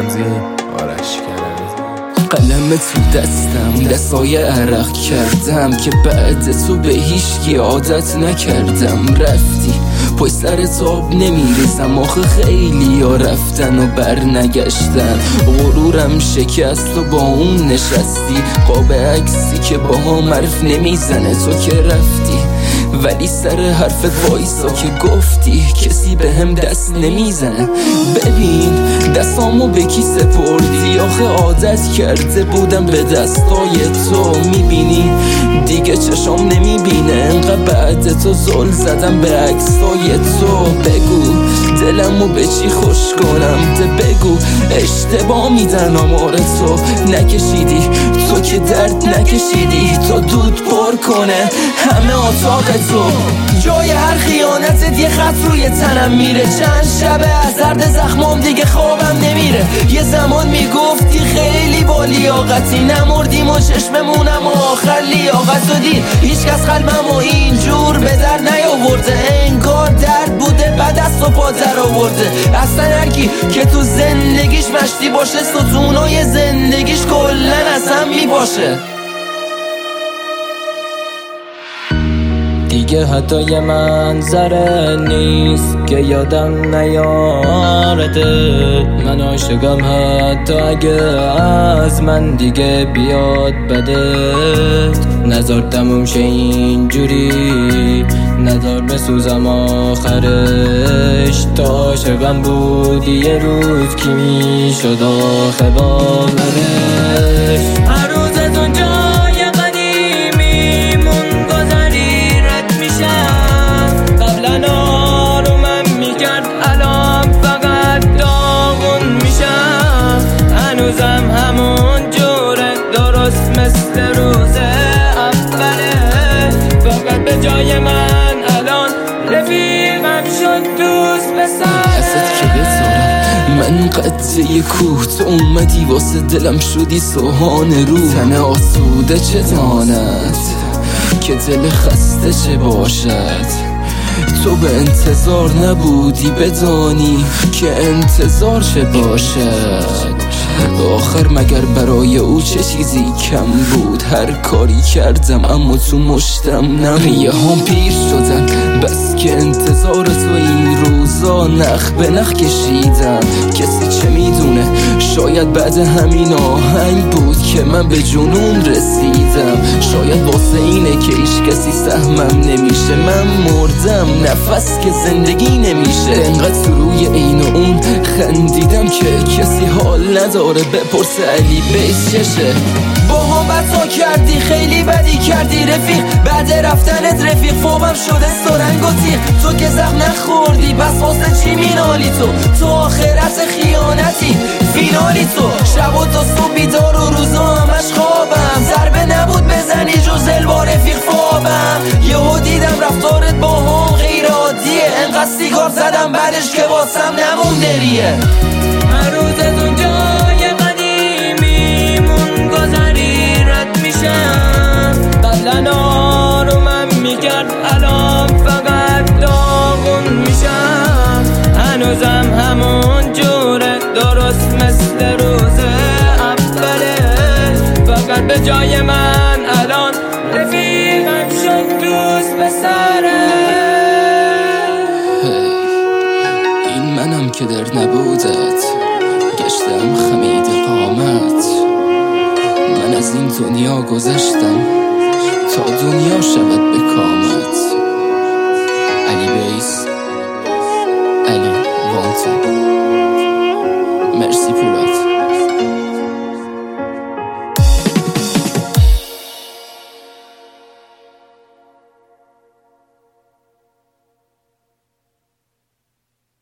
تنظیم آرش کرد. قلم تو دستم دستای عرق کردم که بعد تو به هیچ عادت نکردم. رفتی پای سر تاب نمیریزم آخه خیلی ها رفتن و بر نگشتن. غرورم شکست و با اون نشستی قاب عکسی که با هم حرف نمیزنه. تو که رفتی ولی سر حرفت وایسا که گفتی کسی به هم دست نمیزنه. ببین دستامو به کی سپردی آخه عادت کرده بودم به دستای تو. میبینی دیگه چشام نمیبینه انقدر بعد تو زل زدم به عکسای تو. بگو دلمو به چی خوش کنم ده بگو اشتباه میدن آمار تو نکشیدی تو که درد نکشیدی تو دود پر کنه همه اتاق تو. جای هر خیانتت یه خط روی تنم میره. چند شبه از درد زخمام دیگه خوابم نمیره. یه زمان میگفتی خیلی با لیاقتی نمردیم و چشممونم آخر لیاقت و دید. هیچ کس قلبم و اینجور به در نیاورده انگار درد بوده بعد از تو پا در آورده. اصلا هرکی که تو زندگیش مشتی باشه ستونای زندگیش کلن از هم میباشه. دیگه حتی یه منظره نیست که یادم نیارده. من عاشقم حتی اگه از من دیگه بیاد بده. نذار تموم شه اینجوری نذار بسوزم آخرش. تا عاشقم بودی یه روز کی میشد آخه باورش. هر روزتون جای قدیمی مون گذاری رد میشم. قبلا آرومم میکرد الان فقط داغون میشم. هنوزم همون جوره درست مثل روز اوله. فقط به جای من الان رفیقم شد دوست پسره. من قطعه کوه تو اومدی واسه دلم شدی سوهان رو. تن آسوده چه داند که دل خسته چه باشد. تو به انتظار نبودی بدانی که انتظار چه باشد. آخر مگر برای او چه چیزی کم بود. هر کاری کردم اما تو مشتم نمید. هم پیر شدم بس که انتظار تو این روزا نخ به نخ کشیدم. کسی چه میدونه شاید بعد همین آهنگ بود که من به جنون رسیدم. شاید واسه اینه که هیچ کسی سهمم نمیشه. من مردم نفس که زندگی نمیشه. انقدر تو روی این و اون خندیدم که کسی حال نداره بپرسه علی بیس چشه. با هم بطا کردی خیلی بدی کردی رفیق. بعد رفتنت رفیق فوبم شده سرنگ و تیغ. تو که زخم نخوردی بس واسه چی مینالی تو آخرت خیانتی فینالی تو. شب و تا صبح بیدار و روزا همش خوابم. ضربه نبود بزنی جز الوا رفیق خوابم. یهو دیدم رفتارت با هم غیر عادیه. انقدر سیگار زدم بعدش که واسم نمونده ریه. هر روزتون جای قدیمی مون گذاری رد میشم. قبلا آرومم میکرد الان فقط داغون میشم. هنوزم همون جوره درست مثل روز اوله. فقط به جای من الان رفیقم شد دوست پسره. این منم که در نبودت گشتم خمید قامت. من از این دنیا گذشتم تا دنیا شود به کامت. علی بیس علی وانتو مرسی پولا.